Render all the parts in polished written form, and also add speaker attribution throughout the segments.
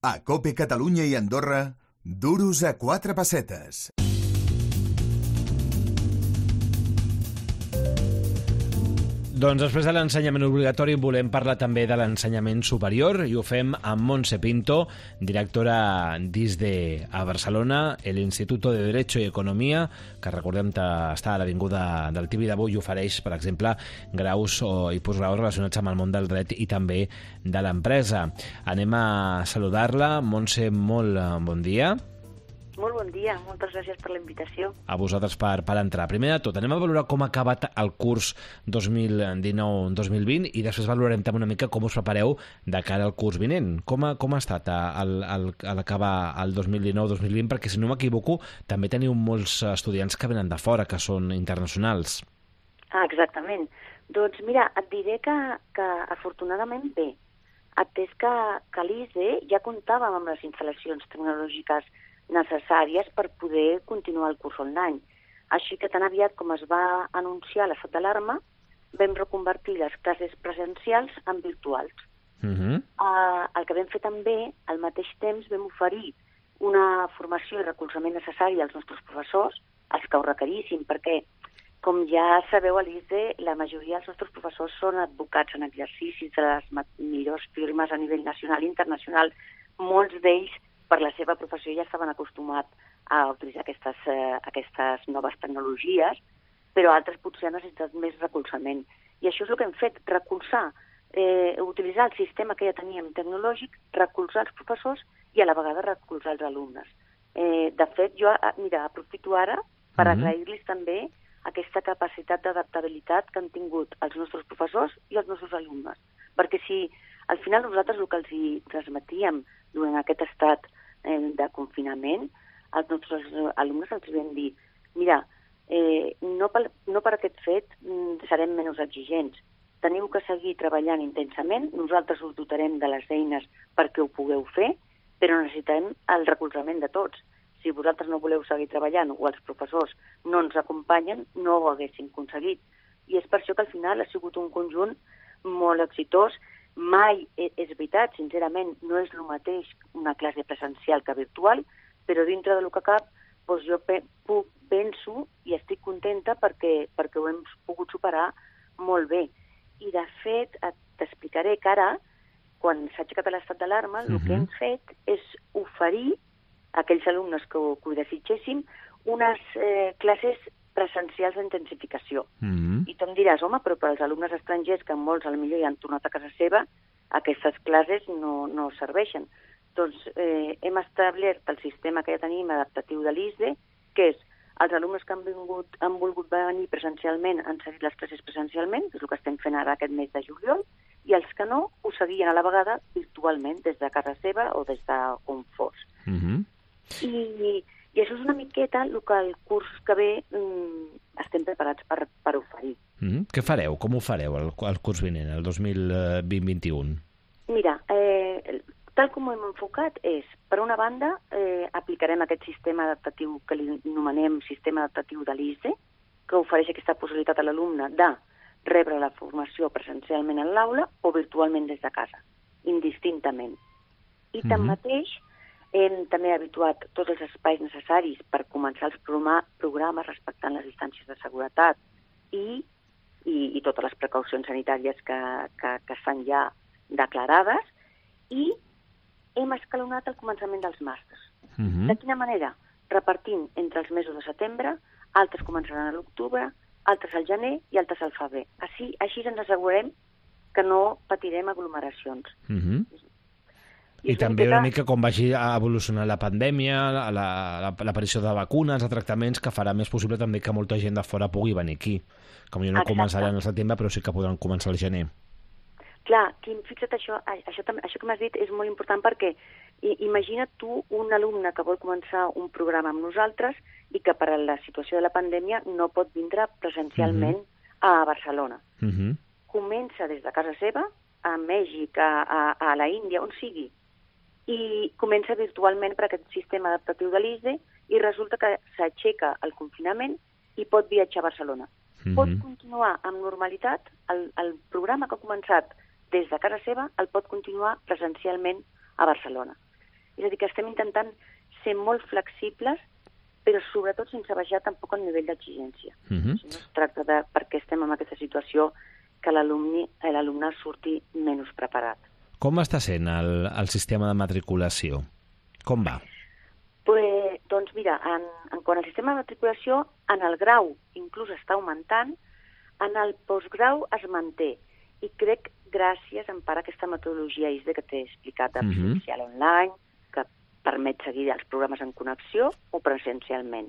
Speaker 1: A COPE Catalunya i Andorra, duros a 4 pessetes.
Speaker 2: Doncs després de l'ensenyament obligatori volem parlar també de l'ensenyament superior i ho fem amb Montse Pinto, directora d'ISDE a Barcelona, l'Instituto de Derecho y Economía, que recordem que està a l'Avinguda del Tibidabo i ofereix, per exemple, graus i postgraus relacionats amb el món del dret i també de l'empresa. Anem a saludar-la. Montse, molt bon dia.
Speaker 3: Molt bon dia, moltes gràcies per la invitació.
Speaker 2: A vosaltres per entrar. Primer de tot, anem a valorar com ha acabat el curs 2019-2020 i després valorarem també una mica com us prepareu de cara al curs vinent. Com ha estat l'acabar el 2019-2020? Perquè, si no m'equivoco, també teniu molts estudiants que venen de fora, que són internacionals.
Speaker 3: Exactament. Doncs mira, et diré que afortunadament bé, atès que l'ISDE ja comptàvem amb les instal·lacions tecnològiques necessàries per poder continuar el curs online. Així que tan aviat com es va anunciar l'estat d'alarma, vam reconvertir les classes presencials en virtuals. El que vam fer també, al mateix temps, vam oferir una formació i recolzament necessari als nostres professors, els que ho requerissin, perquè, com ja sabeu, a l'ISDE, la majoria dels nostres professors són advocats en exercicis de les millors firmes a nivell nacional i internacional. Molts d'ells, per la seva professió, ja estaven acostumats a utilitzar aquestes noves tecnologies, però altres potser han necessitat més recolzament. I això és el que hem fet, recolzar, utilitzar el sistema que ja teníem tecnològic, recolzar els professors i a la vegada recolzar els alumnes. De fet, jo aprofito ara per agrair-los també aquesta capacitat d'adaptabilitat que han tingut els nostres professors i els nostres alumnes. Perquè si al final nosaltres el que els hi transmetíem durant aquest estat de confinament, als nostres alumnes els vam dir, mira, no per aquest fet serem menys exigents. Teniu que seguir treballant intensament, nosaltres us dotarem de les eines perquè ho pugueu fer, però necessitem el recolzament de tots. Si vosaltres no voleu seguir treballant o els professors no ens acompanyen, no ho haguéssim aconseguit. I és per això que al final ha sigut un conjunt molt exitós. Mai, és veritat, sincerament, no és el mateix una classe presencial que virtual, però dintre del que cap, doncs jo penso i estic contenta perquè ho hem pogut superar molt bé. I, de fet, t'explicaré que ara, quan s'ha aixecat l'estat d'alarma, el que hem fet és oferir a aquells alumnes que ho desitgessin unes classes presencials d'intensificació. I tu em diràs, home, però per als alumnes estrangers, que molts potser ja han tornat a casa seva, aquestes classes no serveixen. Doncs hem establert el sistema que ja tenim adaptatiu de l'ISDE, que és els alumnes que han volgut venir presencialment han seguit les classes presencialment, que és el que estem fent ara aquest mes de juliol, i els que no ho seguien a la vegada virtualment, des de casa seva o des d'on fos. I això és una miqueta el que el curs que ve estem preparats per oferir.
Speaker 2: Què fareu? Com ho fareu el curs vinent, el 2020-21?
Speaker 3: Mira, tal com ho hem enfocat és, per una banda, aplicarem aquest sistema adaptatiu que li anomenem sistema adaptatiu de l'ISDE, que ofereix aquesta possibilitat a l'alumne de rebre la formació presencialment en l'aula o virtualment des de casa, indistintament. I tanmateix, hem també habituat tots els espais necessaris per començar els programes respectant les distàncies de seguretat i totes les precaucions sanitàries que estan ja declarades, i hem escalonat el començament dels màsters. De quina manera? Repartint entre els mesos de setembre, altres començaran a l'octubre, altres al gener i altres al febrer. Així ens assegurem que no patirem aglomeracions.
Speaker 2: I també una mica com vagi evolucionar la pandèmia, l'aparició de vacunes, de tractaments, que farà més possible també que molta gent de fora pugui venir aquí. Com jo no començaran al setembre, però sí que podran començar al gener.
Speaker 3: Clar, fixa't això que m'has dit és molt important perquè imagina't tu un alumne que vol començar un programa amb nosaltres i que per la situació de la pandèmia no pot vindre presencialment a Barcelona. Comença des de casa seva, a Mèxic, a la Índia, on sigui, i comença virtualment per aquest sistema adaptatiu de l'ISDE i resulta que s'aixeca el confinament i pot viatjar a Barcelona. Pot continuar amb normalitat, el programa que ha començat des de casa seva el pot continuar presencialment a Barcelona. És a dir, que estem intentant ser molt flexibles, però sobretot sense baixar tampoc el nivell d'exigència. No es tracta de, perquè estem en aquesta situació, que l'alumne surti menys preparat.
Speaker 2: Com està sent el sistema de matriculació? Com va?
Speaker 3: Doncs mira, en quant al sistema de matriculació, en el grau inclús està augmentant, en el postgrau es manté, i crec gràcies en part a aquesta metodologia ISDE que t'he explicat, de presencial online, que permet seguir els programes en connexió o presencialment.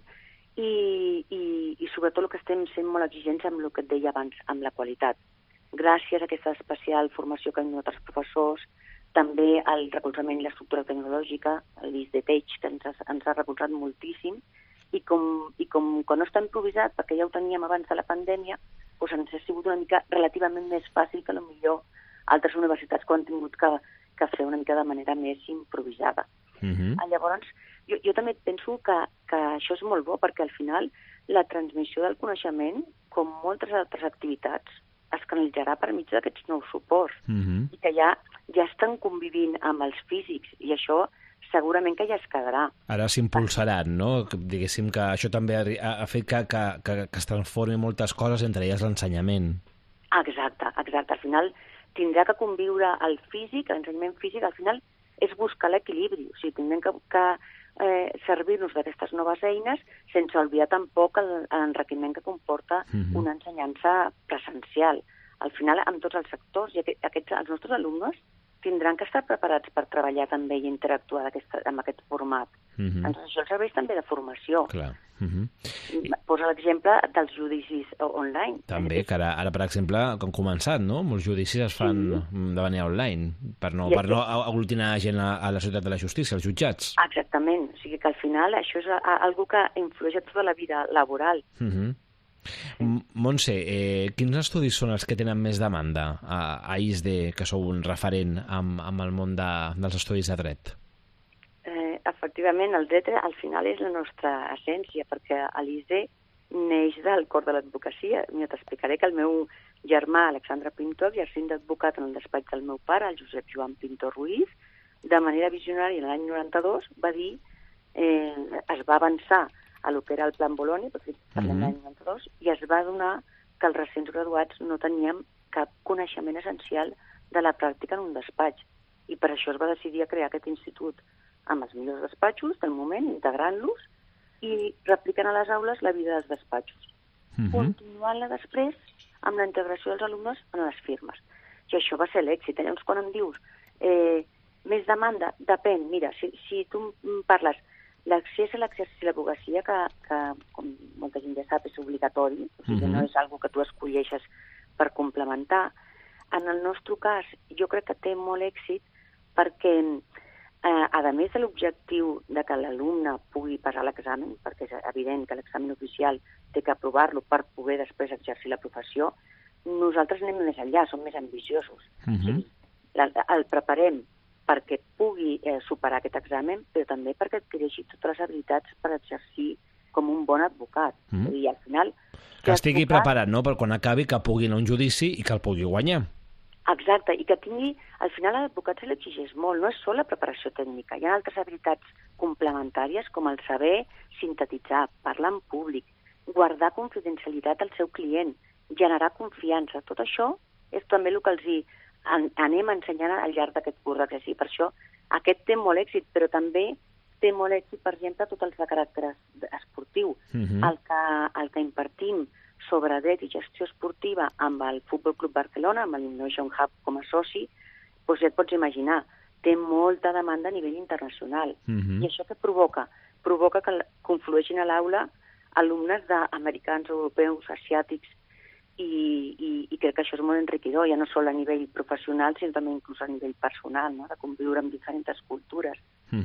Speaker 3: I sobretot el que estem sent molt exigents amb el que et deia abans, amb la qualitat. Gràcies a aquesta especial formació que han donat els professors, també el recolzament i l'estructura tecnològica, l'ISDE Teach, que ens ha recolzat moltíssim, i com que no està improvisat, perquè ja ho teníem abans de la pandèmia, doncs ens ha sigut una mica relativament més fàcil que potser altres universitats que ho han tingut que fer una mica de manera més improvisada. Llavors, jo també penso que això és molt bo, perquè al final la transmissió del coneixement, com moltes altres activitats, es canalitzarà per mig d'aquests nous suports, i que ja estan convivint amb els físics, i això segurament que ja es quedarà.
Speaker 2: Ara s'impulsaran, no? Diguéssim que això també ha fet que es transformi moltes coses, entre elles l'ensenyament.
Speaker 3: Exacte. Al final tindrà que conviure el físic, l'ensenyament físic, al final és buscar l'equilibri. O sigui, tindrem que servir-nos d'aquestes noves eines sense oblidar tampoc l'enriquiment que comporta una ensenyança presencial. Al final, amb tots els sectors, i els nostres alumnes tindran que estar preparats per treballar també i interactuar amb aquest format. Doncs això els serveix també de formació.
Speaker 2: Clar.
Speaker 3: Posa l'exemple dels judicis online.
Speaker 2: També, que ara, per exemple, com han començat, no? Molts judicis es fan de manera online, per no aglutinar gent a la ciutat de la justícia, als jutjats.
Speaker 3: Exactament. O sigui que al final això és algo que influeix a tota la vida laboral.
Speaker 2: Montse, quins estudis són els que tenen més demanda a ISDE, que sou un referent amb el món dels estudis de dret?
Speaker 3: Efectivament, el dret al final és la nostra essència, perquè l'ISDE neix del cor de l'advocacia. T'explicaré que el meu germà, Alexandre Pinto, exercint d'advocat en el despatx del meu pare, el Josep Joan Pinto Ruiz, de manera visionària l'any 92 va dir, es va avançar a lo que era el Plan Bologna, perquè parlem l'any 92, i es va adonar que els recents graduats no teníem cap coneixement essencial de la pràctica en un despatx. I per això es va decidir a crear aquest institut amb els millors despatxos del moment, integrant-los i replicant a les aules la vida dels despatxos. Continuant-la després amb la integració dels alumnes en les firmes. I això va ser l'èxit. Llavors, quan em dius més demanda, depèn. Mira, si tu parles l'accés a l'exercici de l'advocacia, que com molta gent ja sap, és obligatori, o sigui, no és algo que tu escolleixes per complementar. En el nostre cas, jo crec que té molt èxit perquè, a més de l'objectiu de que l'alumne pugui passar l'examen, perquè és evident que l'examen oficial té que aprovar-lo per poder després exercir la professió, nosaltres anem més enllà, som més ambiciosos. O sigui, el preparem perquè pugui superar aquest examen, però també perquè adquireixi totes les habilitats per exercir com un bon advocat. I al final...
Speaker 2: Que estigui preparat, no?, per quan acabi, que pugui anar a un judici i que el pugui guanyar.
Speaker 3: Exacte, i que tingui... Al final a l'advocat se l'exigeix molt, no és sola la preparació tècnica, hi ha altres habilitats complementàries com el saber sintetitzar, parlar en públic, guardar confidencialitat al seu client, generar confiança. Tot això és també el que els anem ensenyant al llarg d'aquest curs d'exercici. Per això aquest té molt èxit, però també té molt èxit, per exemple, tots els de caràcter esportiu. El que impartim sobre dret i gestió esportiva amb el Futbol Club Barcelona, amb l'Innovation Hub com a soci, doncs ja et pots imaginar, té molta demanda a nivell internacional. I això què provoca? Provoca que conflueixin a l'aula alumnes d'americans, europeus, asiàtics, i crec que això és molt enriquidor, ja no sol a nivell professional, sinó també inclús a nivell personal, no?, de conviure amb diferents cultures.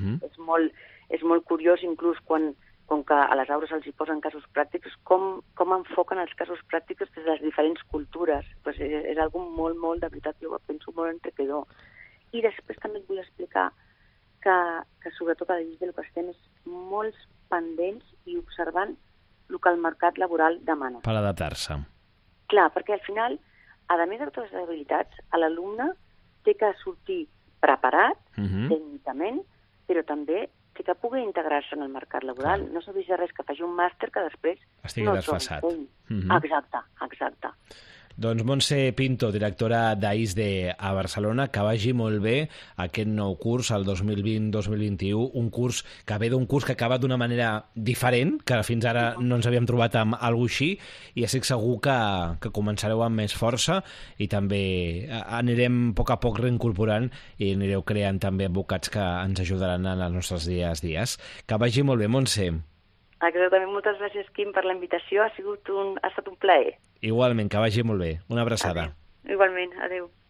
Speaker 3: És molt curiós, inclús com que a les aules els hi posen casos pràctics, com enfoquen els casos pràctics des de les diferents cultures. Pues és algo molt, molt, de veritat, jo ho penso molt enriquidor. I després també et vull explicar que sobretot a l'ISDE el que estem és molts pendents i observant el que el mercat laboral demana.
Speaker 2: Per adaptar-se.
Speaker 3: Clar, perquè al final, a més de totes les habilitats, l'alumne té que sortir preparat tècnicament, però també té que poder integrar-se en el mercat laboral. No s'ha vist res que faci un màster que després
Speaker 2: estigui desfasat.
Speaker 3: Exacte.
Speaker 2: Doncs Montse Pinto, directora d'AISDE a Barcelona, que vagi molt bé aquest nou curs, el 2020-2021, un curs que ve d'un curs que acaba d'una manera diferent, que fins ara no ens havíem trobat amb alguna així, i estic segur que començareu amb més força i també anirem a poc reincorporant i anireu creant també advocats que ens ajudaran en els nostres dies. Que vagi molt bé, Montse.
Speaker 3: Exactament, moltes gràcies, Quim, per la invitació. Ha estat un plaer.
Speaker 2: Igualment, que vagi molt bé. Una abraçada.
Speaker 3: Adéu. Igualment, adéu.